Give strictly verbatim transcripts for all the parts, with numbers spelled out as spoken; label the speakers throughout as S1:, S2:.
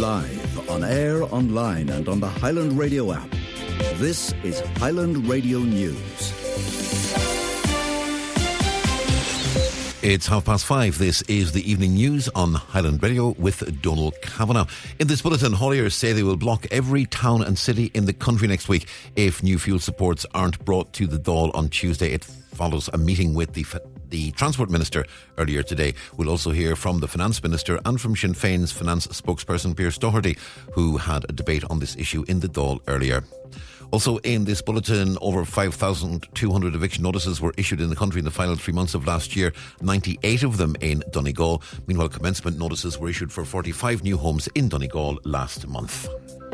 S1: live, on air, online and on the Highland Radio app. This is Highland Radio News.
S2: It's half past five. This is the evening news on Highland Radio with Donald Kavanagh. In this bulletin, hauliers say they will block every town and city in the country next week if new fuel supports aren't brought to the Dáil on Tuesday. It follows a meeting with the the Transport Minister earlier today. We'll also hear from the Finance Minister and from Sinn Féin's Finance spokesperson Pearse Doherty, who had a debate on this issue in the Dáil earlier. Also in this bulletin, over five thousand two hundred eviction notices were issued in the country in the final three months of last year, ninety-eight of them in Donegal. Meanwhile, commencement notices were issued for forty-five new homes in Donegal last month.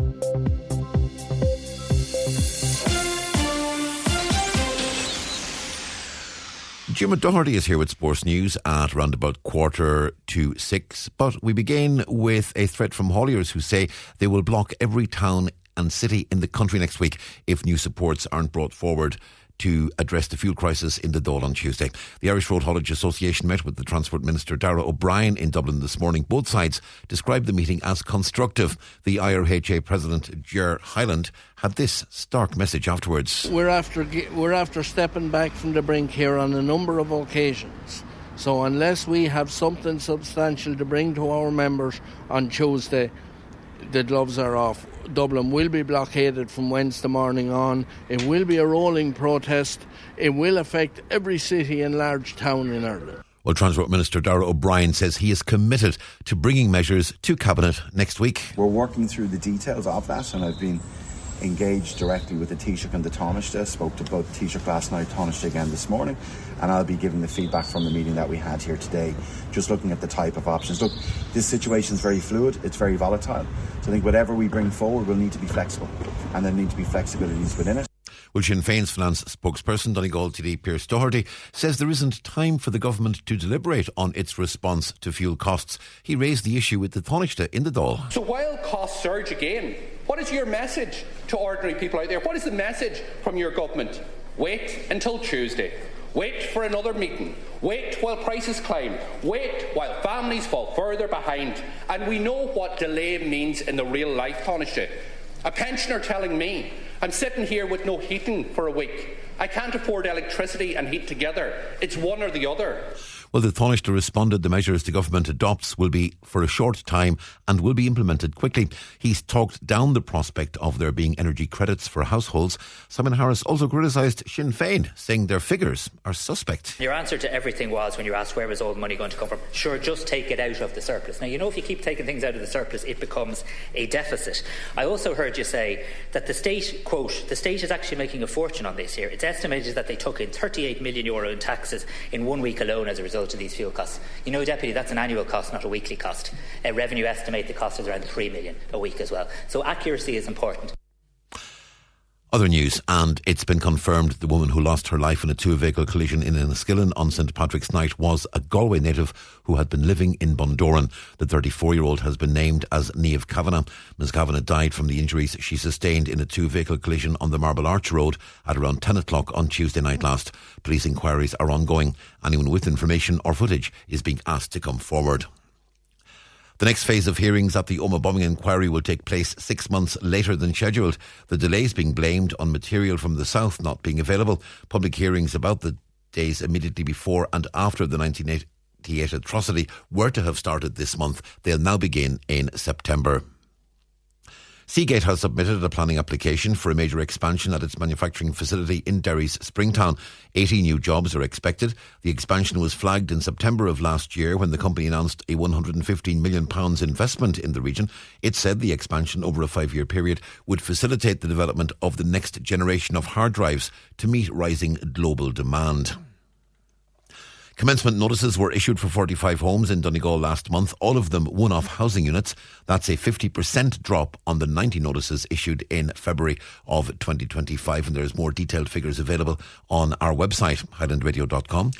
S2: Jim Doherty is here with Sports News at around about quarter to six. But we begin with a threat from hauliers who say they will block every town and city in the country next week if new supports aren't brought forward to address the fuel crisis in the Dáil on Tuesday. The Irish Road Haulage Association met with the Transport Minister Darragh O'Brien in Dublin this morning. Both sides described the meeting as constructive. The I R H A President Ger Hyland had this stark message afterwards.
S3: We're after we're after stepping back from the brink here on a number of occasions. So unless we have something substantial to bring to our members on Tuesday, the gloves are off. Dublin will be blockaded from Wednesday morning on. It will be a rolling protest. It will affect every city and large town in Ireland.
S2: Well, Transport Minister Darragh O'Brien says he is committed to bringing measures to Cabinet next week.
S4: We're working through the details of that, and I've been engaged directly with the Taoiseach and the Taoiseach. Spoke to both Taoiseach last night, Taoiseach again this morning, and I'll be giving the feedback from the meeting that we had here today, just looking at the type of options. Look, this situation is very fluid, it's very volatile, so I think whatever we bring forward will need to be flexible, and there need to be flexibilities within it.
S2: Well, Sinn Féin's Finance spokesperson Donegal T D Pearse Doherty says there isn't time for the government to deliberate on its response to fuel costs. He raised the issue with the Taoiseach in the Dáil.
S5: So while costs surge again, what is your message to ordinary people out there? What is the message from your government? Wait until Tuesday. Wait for another meeting. Wait while prices climb. Wait while families fall further behind. And we know what delay means in the real life, Taoiseach. A pensioner telling me, I'm sitting here with no heating for a week. I can't afford electricity and heat together. It's one or the other.
S2: Well, the Taoiseach responded the measures the government adopts will be for a short time and will be implemented quickly. He's talked down the prospect of there being energy credits for households. Simon Harris also criticised Sinn Féin, saying their figures are suspect.
S6: Your answer to everything was, when you asked where was all the money going to come from, sure, just take it out of the surplus. Now, you know, if you keep taking things out of the surplus, it becomes a deficit. I also heard you say that the state, quote, the state is actually making a fortune on this here. It's estimated that they took in thirty-eight million euro in taxes in one week alone as a result to these fuel costs. You know, Deputy, that's an annual cost, not a weekly cost. Uh, revenue estimate the cost is around three million a week as well. So accuracy is important.
S2: Other news, and it's been confirmed the woman who lost her life in a two-vehicle collision in Enniskillen on Saint Patrick's night was a Galway native who had been living in Bundoran. The thirty-four-year-old has been named as Niamh Kavanagh. Miz Kavanagh died from the injuries she sustained in a two-vehicle collision on the Marble Arch Road at around ten o'clock on Tuesday night last. Police inquiries are ongoing. Anyone with information or footage is being asked to come forward. The next phase of hearings at the Omagh bombing inquiry will take place six months later than scheduled. The delays being blamed on material from the south not being available. Public hearings about the days immediately before and after the nineteen eighty-eight atrocity were to have started this month. They'll now begin in September. Seagate has submitted a planning application for a major expansion at its manufacturing facility in Derry's Springtown. eighty new jobs are expected. The expansion was flagged in September of last year when the company announced a one hundred fifteen million pounds investment in the region. It said the expansion over a five-year period would facilitate the development of the next generation of hard drives to meet rising global demand. Commencement notices were issued for forty-five homes in Donegal last month, all of them one-off housing units. That's a fifty percent drop on the ninety notices issued in February of twenty twenty-five, and there's more detailed figures available on our website, highland radio dot com.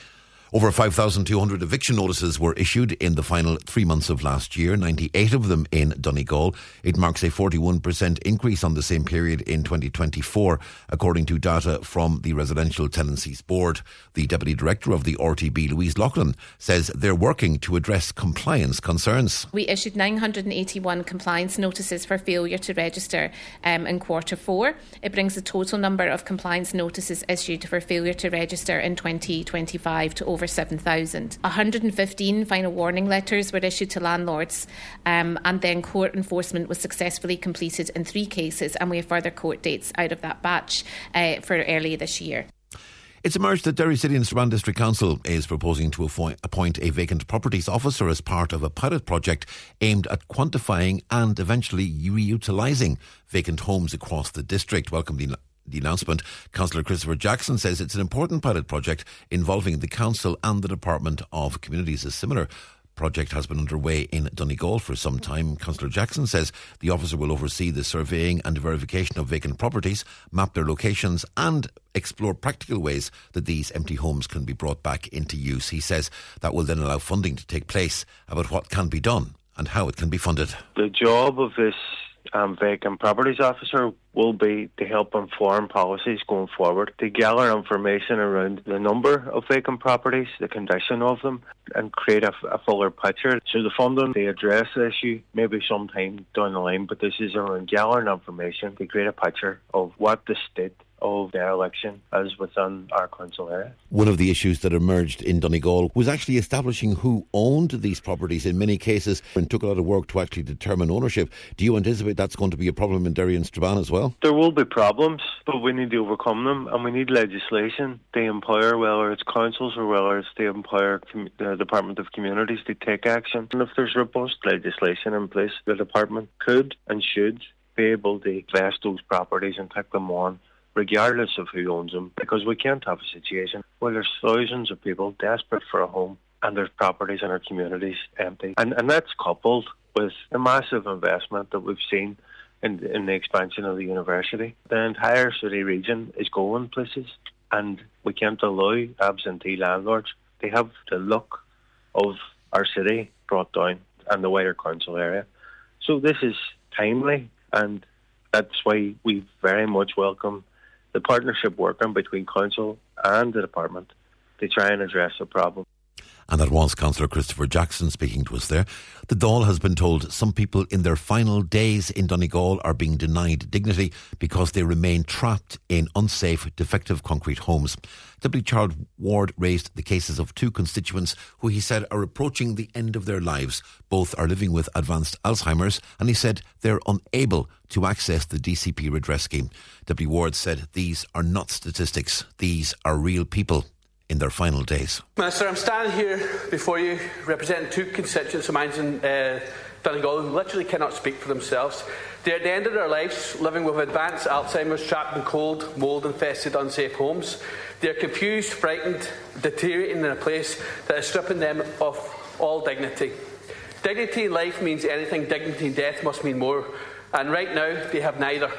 S2: Over five thousand two hundred eviction notices were issued in the final three months of last year, ninety-eight of them in Donegal. It marks a forty-one percent increase on the same period in twenty twenty-four, according to data from the Residential Tenancies Board. The Deputy Director of the R T B, Louise Loughlin, says they're working to address compliance concerns.
S7: We issued nine hundred eighty-one compliance notices for failure to register um, in quarter four. It brings the total number of compliance notices issued for failure to register in twenty twenty-five to over over seven thousand. one hundred fifteen final warning letters were issued to landlords, um, and then court enforcement was successfully completed in three cases, and we have further court dates out of that batch uh, for early this year.
S2: It's emerged that Derry City and Strabane District Council is proposing to appoint a vacant properties officer as part of a pilot project aimed at quantifying and eventually reutilising vacant homes across the district. Welcome the The announcement. Councillor Christopher Jackson says it's an important pilot project involving the council and the Department of Communities. A similar project has been underway in Donegal for some time. Councillor Jackson says the officer will oversee the surveying and verification of vacant properties, map their locations and explore practical ways that these empty homes can be brought back into use. He says that will then allow funding to take place about what can be done and how it can be funded.
S8: The job of this Um, vacant properties officer will be to help inform policies going forward, to gather information around the number of vacant properties, the condition of them, and create a, a fuller picture. So the funding to address the issue maybe sometime down the line, but this is around gathering information to create a picture of what the state of their election is within our council area.
S2: One of the issues that emerged in Donegal was actually establishing who owned these properties in many cases, and took a lot of work to actually determine ownership. Do you anticipate that's going to be a problem in Derry and Strabane as well?
S8: There will be problems, but we need to overcome them, and we need legislation to empower, whether it's councils or whether it's to empower the Department of Communities to take action. And if there's robust legislation in place, the department could and should be able to invest those properties and take them on, regardless of who owns them, because we can't have a situation where there's thousands of people desperate for a home and there's properties in our communities empty. And, and that's coupled with the massive investment that we've seen in, in the expansion of the university. The entire city region is going places, and we can't allow absentee landlords to have the look of our city brought down and the wider council area. So this is timely, and that's why we very much welcome the partnership working between council and the department to try and address the problem.
S2: And that was Councillor Christopher Jackson speaking to us there. The Dáil has been told some people in their final days in Donegal are being denied dignity because they remain trapped in unsafe, defective concrete homes. Deputy Charles Ward raised the cases of two constituents who he said are approaching the end of their lives. Both are living with advanced Alzheimer's, and he said they're unable to access the D C P redress scheme. Deputy Ward said these are not statistics, these are real people in their final days.
S9: Minister, I'm standing here before you representing two constituents of mine in uh, Donegal who literally cannot speak for themselves. They're at the end of their lives living with advanced Alzheimer's, trapped in cold, mould-infested, unsafe homes. They're confused, frightened, deteriorating in a place that is stripping them of all dignity. Dignity in life means anything, dignity in death must mean more, and right now they have neither.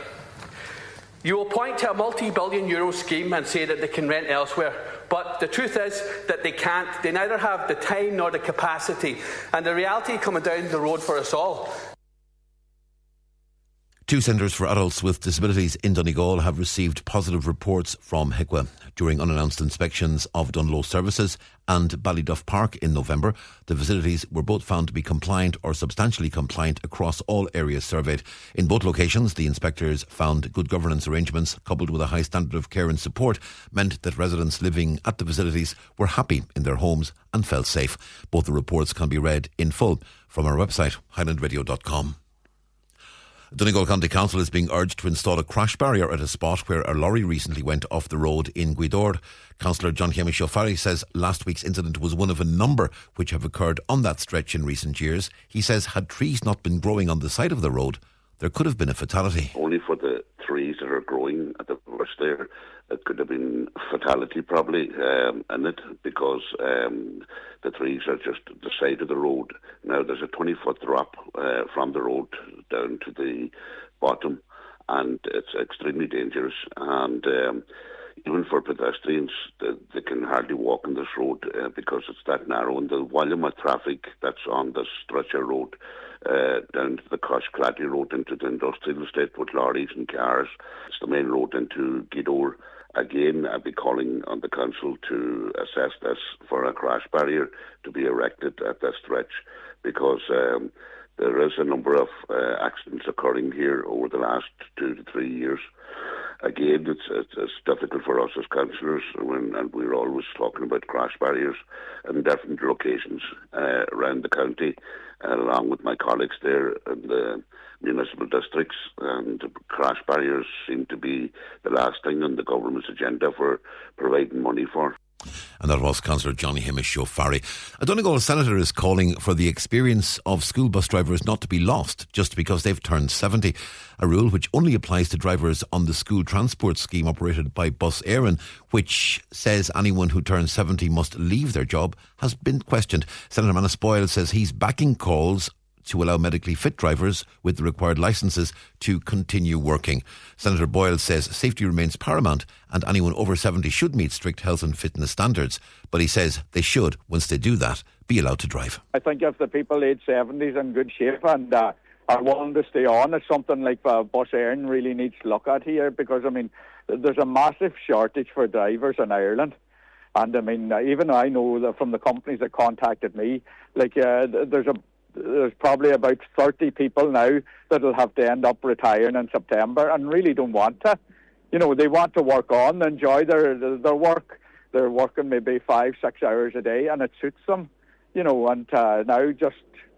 S9: You will point to a multi-billion euro scheme and say that they can rent elsewhere. But the truth is that they can't. They neither have the time nor the capacity. And the reality coming down the road for us all.
S2: Two centres for adults with disabilities in Donegal have received positive reports from H I C W A during unannounced inspections of Dunlow Services and Ballyduff Park in November. The facilities were both found to be compliant or substantially compliant across all areas surveyed. In both locations, the inspectors found good governance arrangements coupled with a high standard of care and support meant that residents living at the facilities were happy in their homes and felt safe. Both the reports can be read in full from our website, highland radio dot com. Donegal County Council is being urged to install a crash barrier at a spot where a lorry recently went off the road in Gweedore. Councillor John Hamish O'Farrell says last week's incident was one of a number which have occurred on that stretch in recent years. He says had trees not been growing on the side of the road, there could have been a fatality.
S10: Only for the trees that are growing at the worst there, it could have been fatality probably um, in it, because um, the trees are just the side of the road. Now there's a twenty foot drop uh, from the road down to the bottom, and it's extremely dangerous. And um, even for pedestrians, they, they can hardly walk on this road uh, because it's that narrow, and the volume of traffic that's on the Stretcher Road uh, down to the Coshclatty Road into the industrial estate with lorries and cars. It's the main road into Gweedore. Again, I'd be calling on the council to assess this for a crash barrier to be erected at this stretch, because um, there is a number of uh, accidents occurring here over the last two to three years. Again, it's, it's, it's difficult for us as councillors, when, and we're always talking about crash barriers in different locations uh, around the county, uh, along with my colleagues there in the municipal districts. And crash barriers seem to be the last thing on the government's agenda for providing money for.
S2: And that was Councillor Johnny Hamish O'Farry. A Donegal senator is calling for the experience of school bus drivers not to be lost just because they've turned seventy. A rule which only applies to drivers on the school transport scheme operated by Bus Éireann, which says anyone who turns seventy must leave their job, has been questioned. Senator Manus Boyle says he's backing calls to allow medically fit drivers with the required licences to continue working. Senator Boyle says safety remains paramount and anyone over seventy should meet strict health and fitness standards, but he says they should, once they do that, be allowed to drive.
S11: I think if the people aged seventy is in good shape and uh, are willing to stay on, it's something like uh, Bus Éireann really needs to look at here, because, I mean, there's a massive shortage for drivers in Ireland. And, I mean, even I know that from the companies that contacted me, like, uh, there's a There's probably about thirty people now that will have to end up retiring in September and really don't want to. You know, they want to work on, enjoy their their work. They're working maybe five, six hours a day and it suits them. You know, and uh, now just,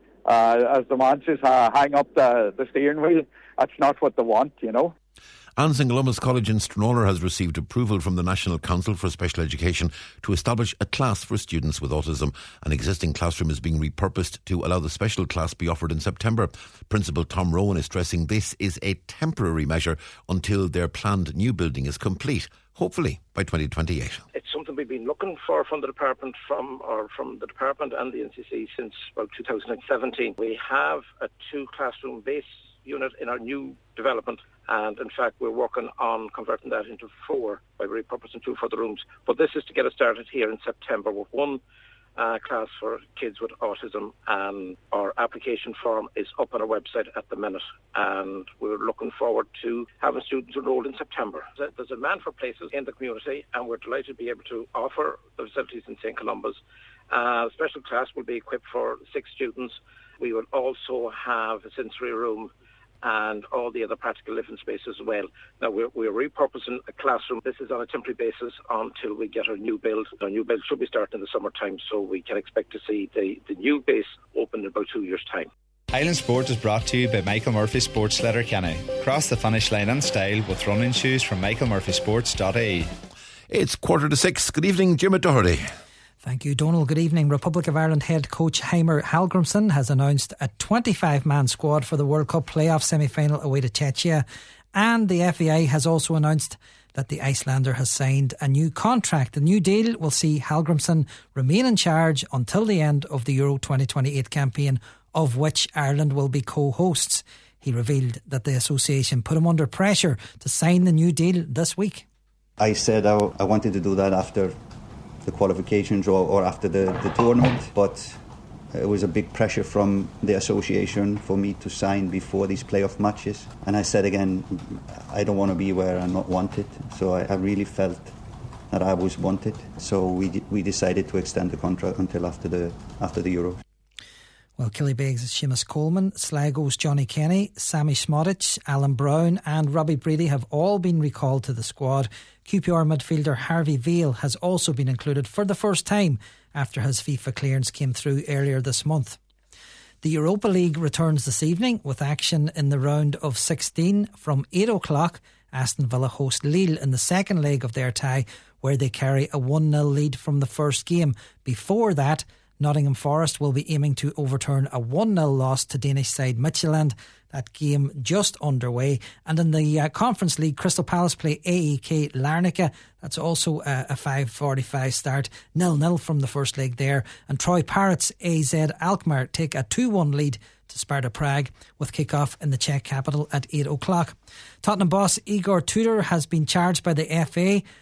S11: uh, as the man says, uh, hang up the, the steering wheel. That's not what they want, you know.
S2: Anne St Columbus College in Stranorlar has received approval from the National Council for Special Education to establish a class for students with autism. An existing classroom is being repurposed to allow the special class be offered in September. Principal Tom Rowan is stressing this is a temporary measure until their planned new building is complete, hopefully by twenty twenty-eight.
S12: It's something we've been looking for from the department, from or from the department and the N C C since about two thousand seventeen. We have a two classroom base unit in our new development, and in fact we're working on converting that into four by repurposing two further rooms. But this is to get us started here in September with one uh, class for kids with autism, and our application form is up on our website at the minute, and we're looking forward to having students enrolled in September. There's a demand for places in the community, and we're delighted to be able to offer the facilities in St Columbus. Uh, the special class will be equipped for six students. We will also have a sensory room and all the other practical living spaces as well. Now, we're, we're repurposing a classroom. This is on a temporary basis until we get our new build. Our new build should be starting in the summertime, so we can expect to see the, the new base open in about two years' time.
S13: Highland Sport is brought to you by Michael Murphy Sports Letterkenny. Cross the finish line in style with running shoes from michael murphy sports dot I E.
S2: It's quarter to six. Good evening, Jim Doherty.
S14: Thank you, Donald. Good evening. Republic of Ireland head coach Heimer Hallgrimsson has announced a twenty-five man squad for the World Cup playoff semi-final away to Czechia, and the F A I has also announced that the Icelander has signed a new contract. The new deal will see Hallgrimsson remain in charge until the end of the Euro twenty twenty-eight campaign, of which Ireland will be co-hosts. He revealed that the association put him under pressure to sign the new deal this week.
S15: I said I, I wanted to do that after the qualification draw or after the, the tournament, but it was a big pressure from the association for me to sign before these playoff matches. And I said again, I don't want to be where I'm not wanted, so I, I really felt that I was wanted. So we we decided to extend the contract until after the after the Euros.
S14: Well, Killybegs' Seamus Coleman, Sligo's Johnny Kenny, Sammy Smodic, Alan Brown and Robbie Brady have all been recalled to the squad. Q P R midfielder Harvey Veal has also been included for the first time after his FIFA clearance came through earlier this month. The Europa League returns this evening with action in the round of sixteen. From eight o'clock, Aston Villa host Lille in the second leg of their tie, where they carry a one nil lead from the first game. Before that, Nottingham Forest will be aiming to overturn a one nil loss to Danish side Midtjylland. That game just underway. And in the uh, Conference League, Crystal Palace play A E K Larnaca. That's also a, a five forty-five start. nil nil from the first leg there. And Troy Pirates A Z Alkmaar take a two one lead to Sparta Prague, with kick-off in the Czech capital at eight o'clock. Tottenham boss Igor Tudor has been charged by the F A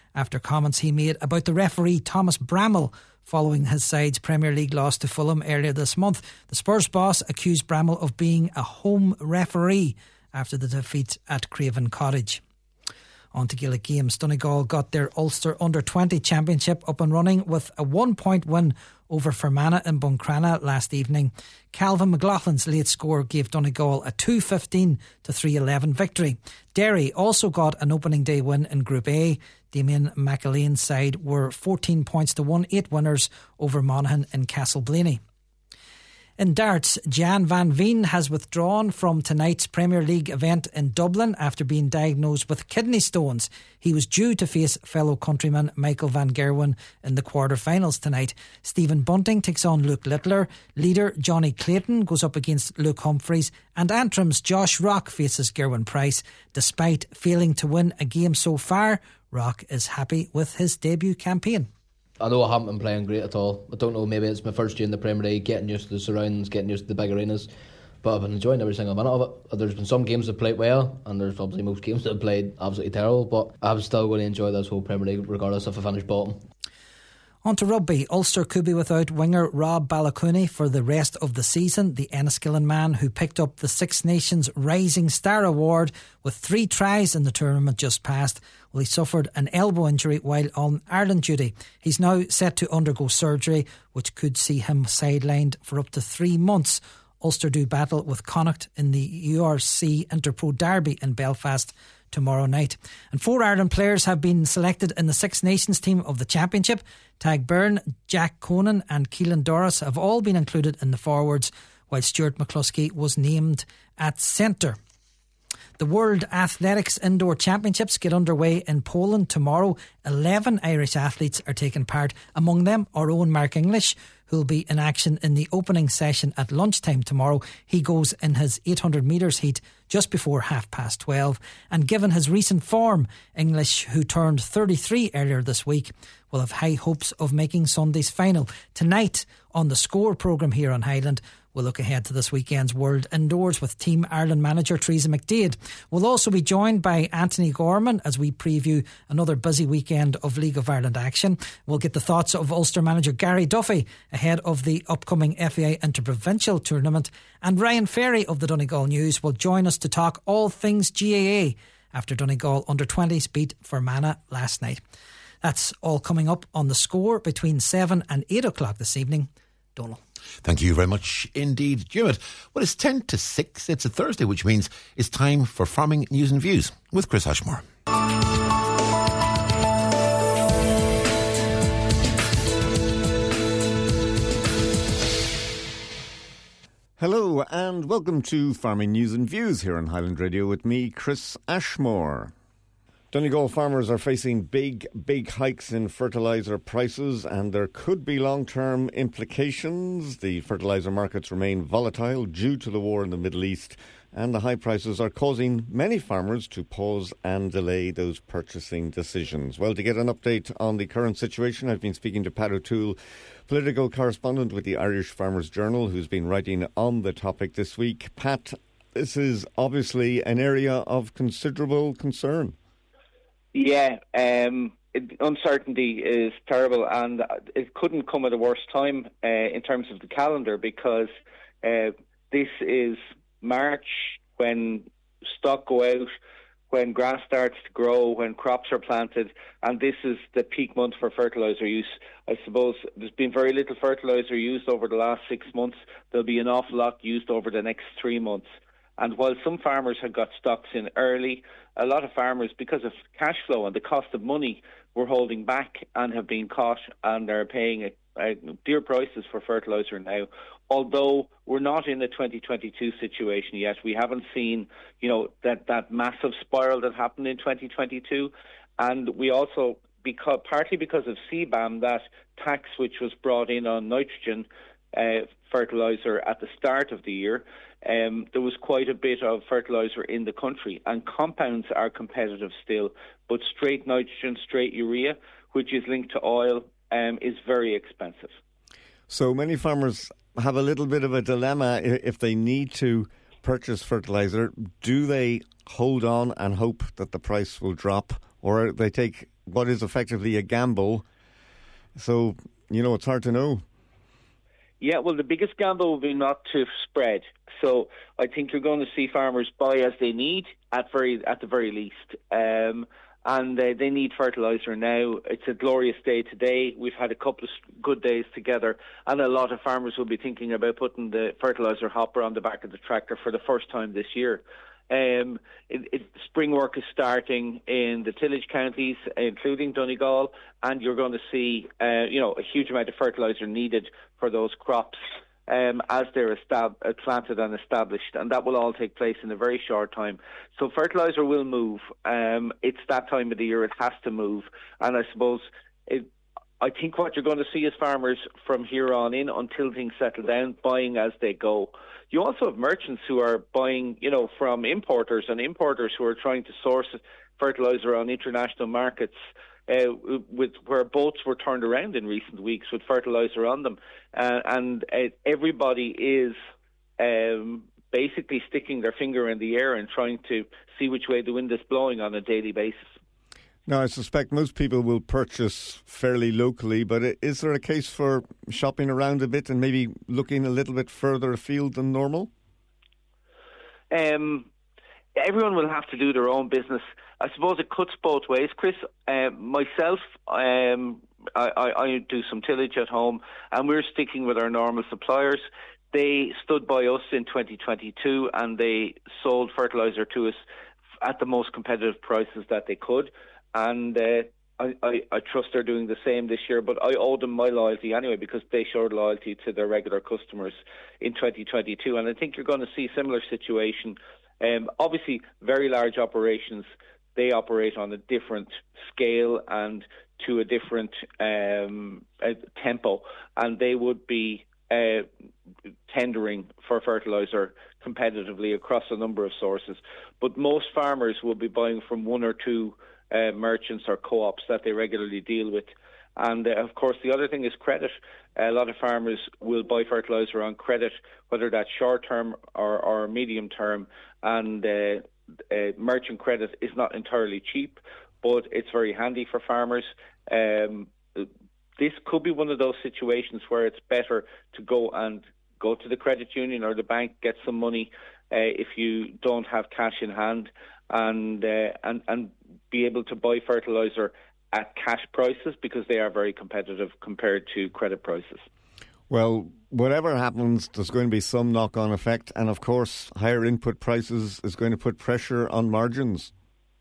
S14: after comments he made about the referee Thomas Bramall following his side's Premier League loss to Fulham earlier this month. The Spurs boss accused Bramall of being a home referee after the defeat at Craven Cottage. On to Gaelic games. Donegal got their Ulster under twenty championship up and running with a one point win over Fermanagh in Buncrana last evening. Calvin McLaughlin's late score gave Donegal a two fifteen to three eleven victory. Derry also got an opening day win in Group A. Damien McAlean's side were fourteen points to one, eight winners over Monaghan in Castleblaney. In darts, Jan van Veen has withdrawn from tonight's Premier League event in Dublin after being diagnosed with kidney stones. He was due to face fellow countryman Michael van Gerwen in the quarter-finals tonight. Stephen Bunting takes on Luke Littler. Leader Johnny Clayton goes up against Luke Humphreys. And Antrim's Josh Rock faces Gerwin Price. Despite failing to win a game so far, Rock is happy with his debut campaign.
S16: I know I haven't been playing great at all. I don't know, maybe it's my first year in the Premier League, getting used to the surroundings, getting used to the big arenas, but I've been enjoying every single minute of it. There's been some games I've played well, and there's obviously most games that I've played absolutely terrible, but I'm still going to enjoy this whole Premier League regardless if I finish bottom.
S14: On to rugby. Ulster could be without winger Rob Balacooney for the rest of the season. The Enniskillen man who picked up the Six Nations Rising Star Award with three tries in the tournament just past. Well, he suffered an elbow injury while on Ireland duty. He's now set to undergo surgery, which could see him sidelined for up to three months. Ulster do battle with Connacht in the U R C Interpro Derby in Belfast tomorrow night. And four Ireland players have been selected in the Six Nations team of the Championship. Tag Byrne, Jack Conan and Keelan Doris have all been included in the forwards, while Stuart McCluskey was named at centre. The World Athletics Indoor Championships get underway in Poland tomorrow. Eleven Irish athletes are taking part, among them our own Mark English, who will be in action in the opening session at lunchtime tomorrow. He goes in his eight hundred metres heat just before half past twelve. And given his recent form, English, who turned thirty-three earlier this week, will have high hopes of making Sunday's final. Tonight on the Score programme here on Highland, we'll look ahead to this weekend's World Indoors with Team Ireland manager Teresa McDade. We'll also be joined by Anthony Gorman as we preview another busy weekend of League of Ireland action. We'll get the thoughts of Ulster manager Gary Duffy ahead of the upcoming F A I Interprovincial Tournament. And Ryan Ferry of the Donegal News will join us to talk all things G A A after Donegal under twenties beat Fermanagh last night. That's all coming up on the Score between seven and eight o'clock this evening. Donal.
S2: Thank you very much indeed, Jimmy. Well, it's ten to six. It's a Thursday, which means it's time for Farming News and Views with Chris Ashmore.
S17: Hello and welcome to Farming News and Views here on Highland Radio with me, Chris Ashmore. Donegal farmers are facing big, big hikes in fertiliser prices, and there could be long-term implications. The fertiliser markets remain volatile due to the war in the Middle East, and the high prices are causing many farmers to pause and delay those purchasing decisions. Well, to get an update on the current situation, I've been speaking to Pat O'Toole, political correspondent with the Irish Farmers Journal, who's been writing on the topic this week. Pat, this is obviously an area of considerable concern.
S18: Yeah, um, it, uncertainty is terrible, and it couldn't come at a worse time uh, in terms of the calendar, because uh, this is March, when stock go out, when grass starts to grow, when crops are planted, and this is the peak month for fertiliser use. I suppose there's been very little fertiliser used over the last six months. There'll be an awful lot used over the next three months. And while some farmers have got stocks in early, a lot of farmers, because of cash flow and the cost of money, were holding back and have been caught, and are paying a, a dear prices for fertiliser now. Although we're not in the twenty twenty-two situation yet, we haven't seen, you know, that, that massive spiral that happened in twenty twenty-two, and we also, because partly because of C B A M, that tax which was brought in on nitrogen uh, fertiliser at the start of the year. Um, there was quite a bit of fertiliser in the country, and compounds are competitive still, but straight nitrogen, straight urea, which is linked to oil, um, is very expensive.
S17: So many farmers have a little bit of a dilemma if they need to purchase fertiliser. Do they hold on and hope that the price will drop, or they take what is effectively a gamble. So, you know, it's hard to know.
S18: Yeah, well, the biggest gamble will be not to spread. So I think you're going to see farmers buy as they need at very at the very least. Um, and uh, they need fertiliser now. It's a glorious day today. We've had a couple of good days together, and a lot of farmers will be thinking about putting the fertiliser hopper on the back of the tractor for the first time this year. Um, it, it, spring work is starting in the tillage counties, including Donegal, and you're going to see, uh, you know, a huge amount of fertiliser needed for those crops um, as they're estab- planted and established, and that will all take place in a very short time. So fertiliser will move. Um, it's that time of the year; it has to move, and I suppose it. I think what you're going to see is farmers from here on in, until things settle down, buying as they go. You also have merchants who are buying, you know, from importers, and importers who are trying to source fertiliser on international markets, uh, with where boats were turned around in recent weeks with fertiliser on them, uh, and uh, everybody is um, basically sticking their finger in the air and trying to see which way the wind is blowing on a daily basis.
S17: Now, I suspect most people will purchase fairly locally, but is there a case for shopping around a bit and maybe looking a little bit further afield than normal?
S18: Um, everyone will have to do their own business. I suppose it cuts both ways, Chris. Uh, myself, um, I, I, I do some tillage at home, and we're sticking with our normal suppliers. They stood by us in twenty twenty-two, and they sold fertiliser to us at the most competitive prices that they could. And uh, I, I, I trust they're doing the same this year, but I owe them my loyalty anyway, because they showed loyalty to their regular customers in twenty twenty-two. And I think you're going to see a similar situation. Um, obviously, very large operations, they operate on a different scale and to a different um, uh, tempo, and they would be uh, tendering for fertiliser competitively across a number of sources. But most farmers will be buying from one or two Uh, merchants or co-ops that they regularly deal with. And uh, of course the other thing is credit. A lot of farmers will buy fertiliser on credit, whether that's short term or, or medium term, and uh, uh, merchant credit is not entirely cheap, but it's very handy for farmers. Um, this could be one of those situations where it's better to go and go to the credit union or the bank, get some money uh, if you don't have cash in hand, and uh, and and be able to buy fertiliser at cash prices, because they are very competitive compared to credit prices.
S17: Well, whatever happens, there's going to be some knock-on effect, and of course higher input prices is going to put pressure on margins.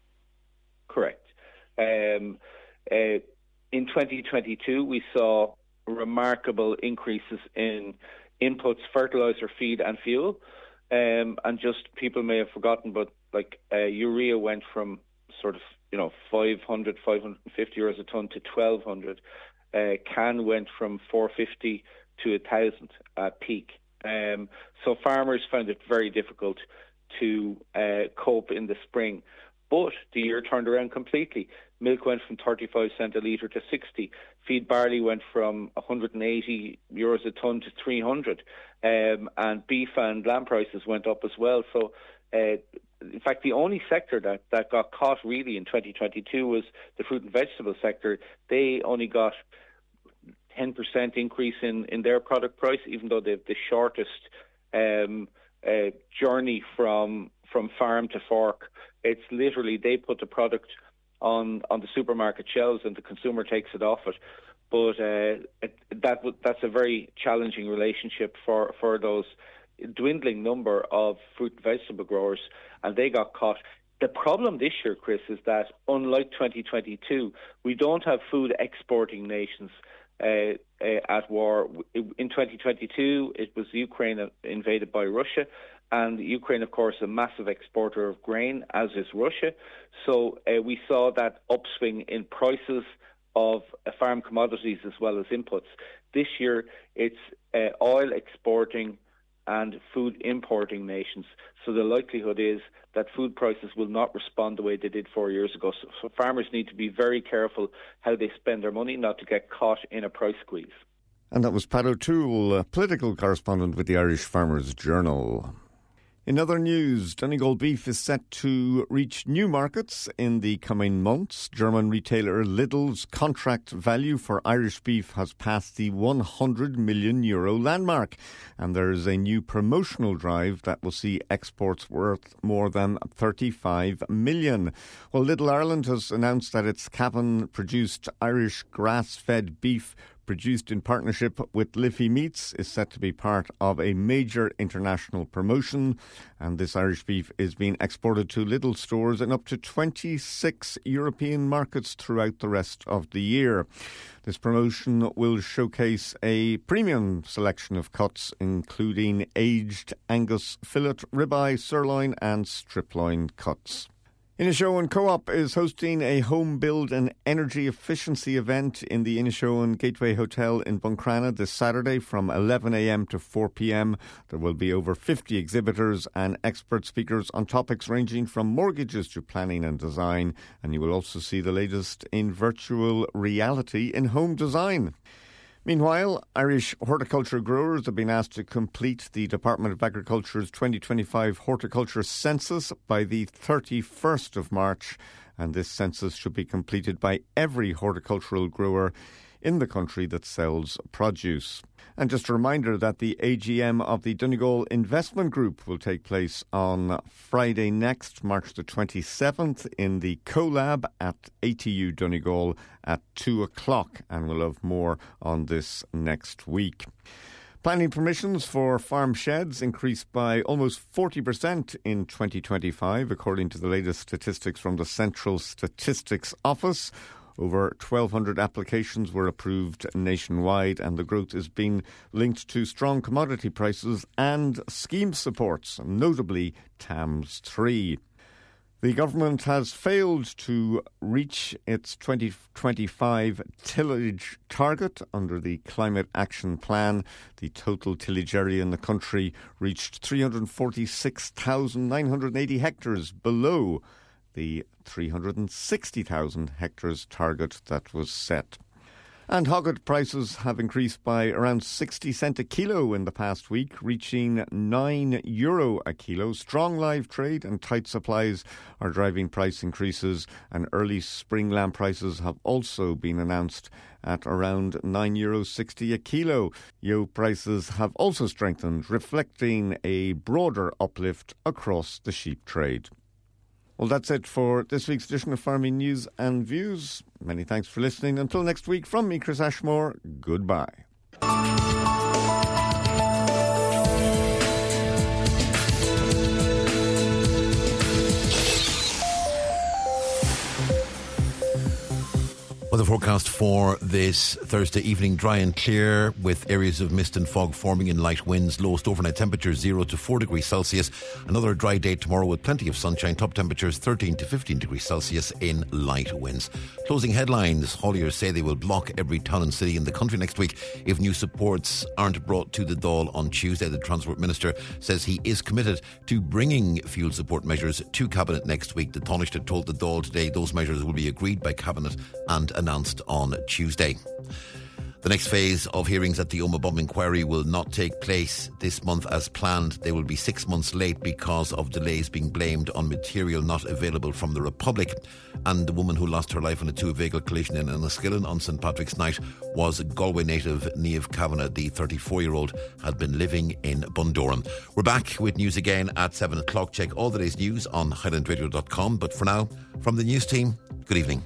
S18: Correct. Um, uh, in twenty twenty-two we saw remarkable increases in inputs, fertiliser, feed and fuel, um, and just people may have forgotten, but like uh, urea went from sort of, you know, five hundred, five hundred fifty euros a tonne to twelve hundred. Uh, can went from four hundred fifty to one thousand at peak. Um, so farmers found it very difficult to uh, cope in the spring. But the year turned around completely. Milk went from thirty-five cent a litre to sixty. Feed barley went from one hundred eighty euros a tonne to three hundred. Um, and beef and lamb prices went up as well. So, uh, in fact, the only sector that, that got caught really in twenty twenty-two was the fruit and vegetable sector. They only got ten percent increase in, in their product price, even though they have the shortest um, uh, journey from from farm to fork. It's literally they put the product on, on the supermarket shelves and the consumer takes it off it. But uh, it, that that's a very challenging relationship for, for those dwindling number of fruit and vegetable growers, and they got caught. The problem this year, Chris, is that unlike twenty twenty-two, we don't have food exporting nations uh, uh, at war. In twenty twenty-two, it was Ukraine invaded by Russia, and Ukraine, of course, a massive exporter of grain, as is Russia. So uh, we saw that upswing in prices of uh, farm commodities as well as inputs. This year, it's uh, oil exporting and food importing nations. So the likelihood is that food prices will not respond the way they did four years ago. So, so farmers need to be very careful how they spend their money, not to get caught in a price squeeze.
S17: And that was Pat O'Toole, a political correspondent with the Irish Farmers Journal. In other news, Donegal beef is set to reach new markets in the coming months. German retailer Lidl's contract value for Irish beef has passed the one hundred million euro landmark, and there is a new promotional drive that will see exports worth more than thirty-five million. Well, Lidl Ireland has announced that its Cavan-produced Irish grass-fed beef produced in partnership with Liffey Meats is set to be part of a major international promotion, and this Irish beef is being exported to Lidl stores in up to twenty-six European markets throughout the rest of the year. This promotion will showcase a premium selection of cuts, including aged Angus fillet, ribeye, sirloin and strip loin cuts. Inishowen Co-op is hosting a home build and energy efficiency event in the Inishowen Gateway Hotel in Buncrana this Saturday from eleven a.m. to four p.m. There will be over fifty exhibitors and expert speakers on topics ranging from mortgages to planning and design, and you will also see the latest in virtual reality in home design. Meanwhile, Irish horticulture growers have been asked to complete the Department of Agriculture's twenty twenty-five horticulture census by the thirty-first of March, and this census should be completed by every horticultural grower in the country that sells produce. And just a reminder that the A G M of the Donegal Investment Group will take place on Friday next, March the twenty-seventh, in the CoLab at A T U Donegal at two o'clock, and we'll have more on this next week. Planning permissions for farm sheds increased by almost forty percent in twenty twenty-five, according to the latest statistics from the Central Statistics Office. Over twelve hundred applications were approved nationwide, and the growth is being linked to strong commodity prices and scheme supports, notably T A M S three. The government has failed to reach its twenty twenty-five tillage target under the Climate Action Plan. The total tillage area in the country reached three hundred forty-six thousand nine hundred eighty hectares, below the three hundred sixty thousand hectares target that was set. And hogget prices have increased by around sixty cent a kilo in the past week, reaching nine euro a kilo. Strong live trade and tight supplies are driving price increases, and early spring lamb prices have also been announced at around nine euro sixty a kilo. Ewe prices have also strengthened, reflecting a broader uplift across the sheep trade. Well, that's it for this week's edition of Farming News and Views. Many thanks for listening. Until next week, from me, Chris Ashmore, goodbye.
S2: Weather forecast for this Thursday evening: dry and clear with areas of mist and fog forming in light winds. Lowest overnight temperatures zero to four degrees Celsius. Another dry day tomorrow with plenty of sunshine. Top temperatures thirteen to fifteen degrees Celsius in light winds. Closing headlines: hauliers say they will block every town and city in the country next week if new supports aren't brought to the Dáil on Tuesday. The Transport Minister says he is committed to bringing fuel support measures to Cabinet next week. The Taoiseach told the Dáil today those measures will be agreed by Cabinet and announced on Tuesday. The next phase of hearings at the Omagh bomb inquiry will not take place this month as planned. They will be six months late because of delays being blamed on material not available from the Republic. And the woman who lost her life in a two-vehicle collision in Enniskillen on Saint Patrick's night was Galway native Niamh Kavanagh. The thirty-four-year-old had been living in Bundoran. We're back with news again at seven o'clock. Check all the day's news on highland radio dot com. But for now, from the news team, good evening.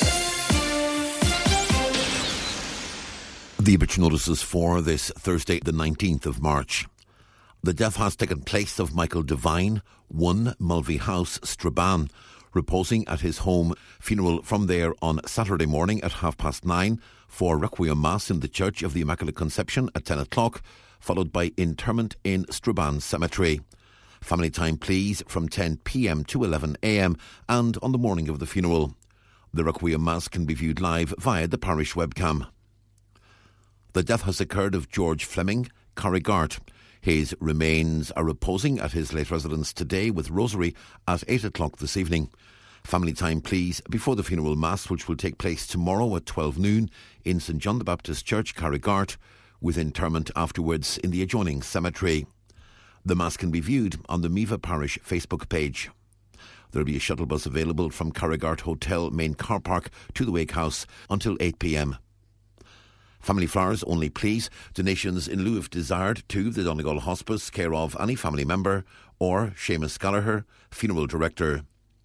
S2: The obituary notices for this Thursday, the nineteenth of March. The death has taken place of Michael Devine, one Mulvey House, Strabane, reposing at his home. Funeral from there on Saturday morning at half past nine for Requiem Mass in the Church of the Immaculate Conception at ten o'clock, followed by interment in Strabane Cemetery. Family time, please, from ten p.m. to eleven a.m. and on the morning of the funeral. The Requiem Mass can be viewed live via the parish webcam. The death has occurred of George Fleming, Carrigart. His remains are reposing at his late residence today with rosary at eight o'clock this evening. Family time, please, before the funeral mass, which will take place tomorrow at twelve noon in St John the Baptist Church, Carrigart, with interment afterwards in the adjoining cemetery. The Mass can be viewed on the Meva Parish Facebook page. There will be a shuttle bus available from Carrigart Hotel main car park to the Wake House until eight p m. Family flowers only, please. Donations in lieu if desired to the Donegal Hospice, care of any family member, or Seamus Gallagher, funeral director.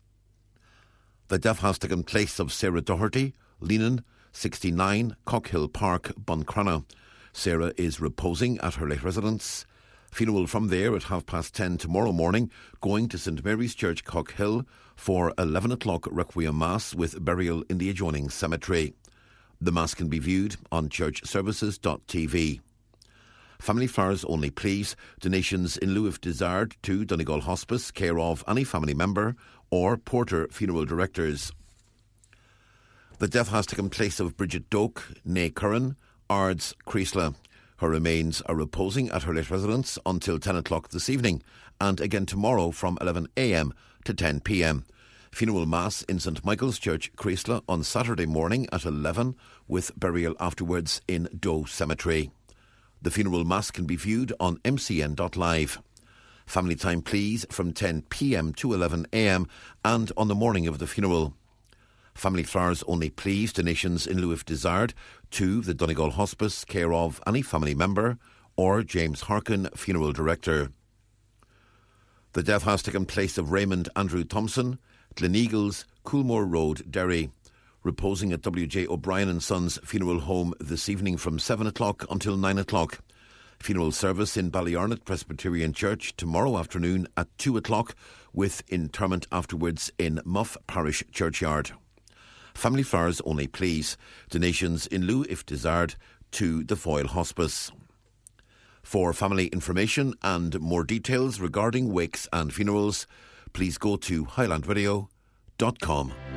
S2: The death has taken place of Sarah Doherty, Leanan, sixty-nine, Cockhill Park, Buncrana. Sarah is reposing at her late residence. Funeral from there at half past ten tomorrow morning, going to St Mary's Church, Cockhill, for eleven o'clock Requiem Mass with burial in the adjoining cemetery. The Mass can be viewed on church services dot t v. Family flowers only, please. Donations in lieu if desired to Donegal Hospice, care of any family member, or Porter Funeral Directors. The death has taken place of Bridget Doak, née Curran, Ards, Creasla. Her remains are reposing at her late residence until ten o'clock this evening, and again tomorrow from eleven a m to ten p m. Funeral Mass in St Michael's Church, Creasla, on Saturday morning at eleven, with burial afterwards in Doe Cemetery. The funeral Mass can be viewed on m c n dot live. Family time, please, from ten p m to eleven a m and on the morning of the funeral. Family flowers only, please. Donations in lieu if desired to the Donegal Hospice, care of any family member, or James Harkin, funeral director. The death has taken place of Raymond Andrew Thompson, Gleneagles, Coolmore Road, Derry, reposing at W J O'Brien and Sons Funeral Home this evening from seven o'clock until nine o'clock. Funeral service in Ballyarnett Presbyterian Church tomorrow afternoon at two o'clock, with interment afterwards in Muff Parish Churchyard. Family flowers only, please. Donations in lieu if desired to the Foyle Hospice. For family information and more details regarding wakes and funerals, please go to highland radio dot com.